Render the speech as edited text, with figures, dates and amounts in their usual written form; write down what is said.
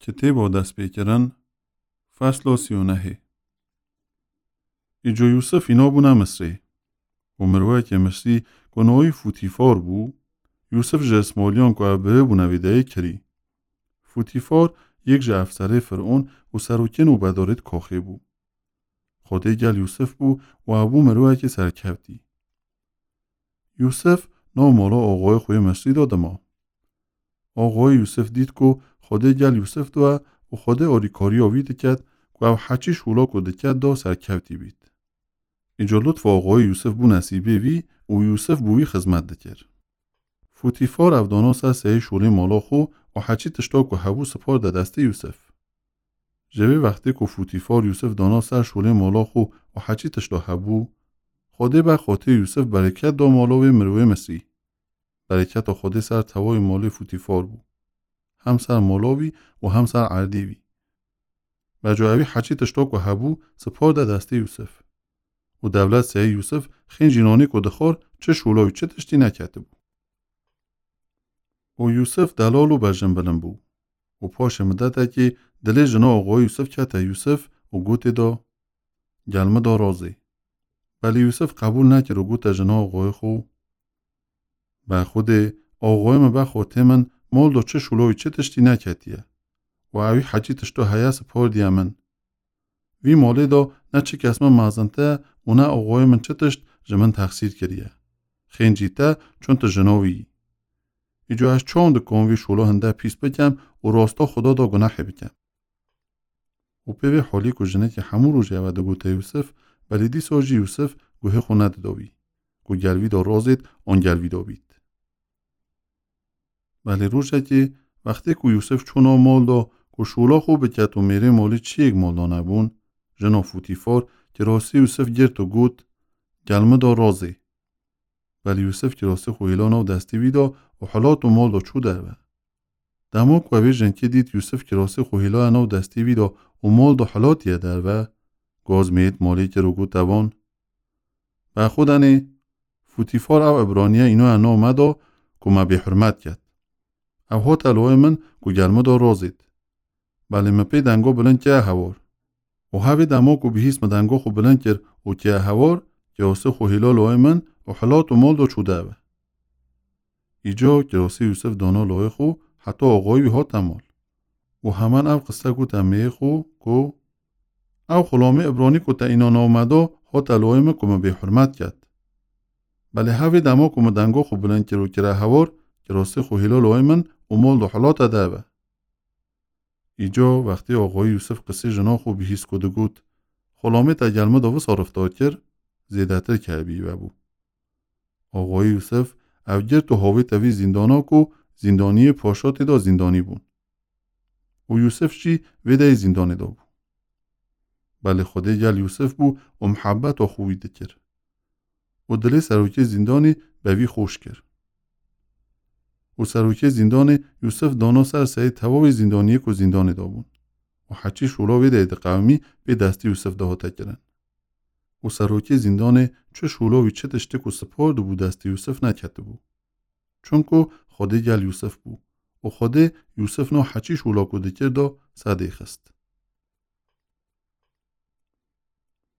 کتاب و دست پیکرن فصل 39. ایجا یوسف اینا بونه مصری و مروه که مصری گناهی فوتیفار بو یوسف جه اسمالیان که عبره بونه ویده کری. فوتیفار یک جه افسره فرعون و سروکن و بدارت کاخه بو. خوده گل یوسف بو و ابو مروه که سرکفتی. یوسف نامالا آقای خوی مصری داده ما. آقای یوسف دید که خوده گل یوسف دوه و خوده آریکاری آویده کد که او حچی شولا کده کد دا سرکفتی بید. ایجا لطف آقای یوسف بو نصیبه وی و یوسف بوی خزمت دکر. فوتیفار افدانا سر سه شوله مالا خو و حچی تشتا که هبو سپار ده دست یوسف. جوه وقتی که فوتیفار یوسف دانا سر شوله مالا خو و حچی تشتا هبو خوده بر خاطر یوسف برکت دا مالا و مروه مسی. برکت خوده سر توای مال فوتیفار بو. هم سر مالاوی و هم سر عردیوی. بجایوی حچی تشتا که هبو سپار ده دست یوسف. و دولت سه یوسف خین جینانی که دخار چه شولاوی چه تشتی نکته بو. و یوسف دلال و بجن بلن بو. و پاش مدته که دل جنا آقای یوسف کته یوسف و گوته دا گلمه دا رازه. بلی یوسف قبول نکر و گوته جنا آقای خو با خود آقای من با خاطه من مال دا چه شولاوی چه تشتی نکتیه. و اوی حجی تشتا حیاس پار دیه من. وی ماله دا نه چه کس من مازنته و نه آقای من چه تشت جمن تقصیر کریه. خین جیته چون تا جناوی. ایجا از چون دا کنوی شولا هنده پیس بکم و راستا خدا دا گناح بکم. و پیوی حالی که جنه که همون رو جوه دا گوته یوسف بلی دی ساجی یوسف گوه خونه داوی. گو گلوی دا رازید آن گلوی دا بید. بلی روشه که وقتی که یوسف چونا مال دا که شولا خوب بکت و میره مالی چی یک مال دا نبون جنا فوتیفار که راستی یوسف گرد و گوت گلمه دا رازه. ولی یوسف که راستی خویلانا و دستی ویدا و حالات و مال دا چو دربه. دماغ و وی جنکی دید یوسف که راستی خویلانا و دستی ویدا و مال دا حالاتیه دربه گاز مید مالی که رو گوت دوان. به خودنه فوتیفار او ابرانیه اینو انا اومدا که ما به حرمت کرد. او ها تلوه من که گلمه دا رازید. بله مپی دنگا بلند که هوار. و هاوی دماغ و بهیس مدنگا خو بلند کر و که هوار که آسه خو هلال آی من و حالات و مال دا چوده به. ایجا که آسه یوسف دانا لای خو حتی آقایی ها تمال. و همان او قصه گو تمیه خو که او خلامه ابرانی که تا اینا نامده ها تلوی من که من به حرمت کرد. بله هاوی دماغ و مدنگا خو بلند کر و که هوار که آسه خو هلال آی من و مال دا حالات ده به. ایجا وقتی آقای یوسف قصه جنا خو بهیس کده گوت خلامه تا گلمه دا و صارفتار کر زیدتر که بیوه بو. آقای یوسف او گرد و هاوی تاوی زندانا کو زندانی پاشات دا زندانی بون. و یوسف چی ویده زندانی دا بو. بله خوده گل یوسف بو و محبت و خوبی دکر. و دل سروکه زندانی بوی خوش کر. و سروکه زندانی یوسف دانا سر سعی تواوی زندانیه که زندانی دا بون. و حچی شولا ویده قومی به دستی یوسف دا ها تکرن. و سروکه زندانی چه شولاوی چه تشته که سپار دو بو دستی یوسف نکته بو. چون که خوده گل یوسف بو. و خوده یوسف نا حچی شولا که دکر دا ساده خست.